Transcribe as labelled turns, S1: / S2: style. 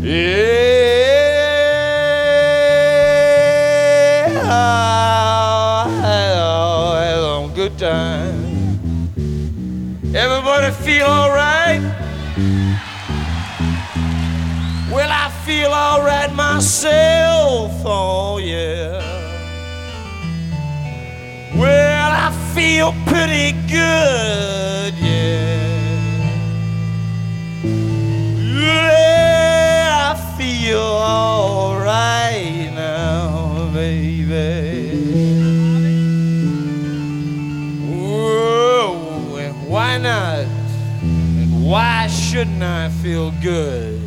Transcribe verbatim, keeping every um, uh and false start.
S1: Yeah, I had a good time. Everybody feel all right? Well, I feel all right myself, oh yeah. Well, I feel pretty good, yeah. Yeah, I feel all right now, baby. Whoa, and why not? And why shouldn't I feel good?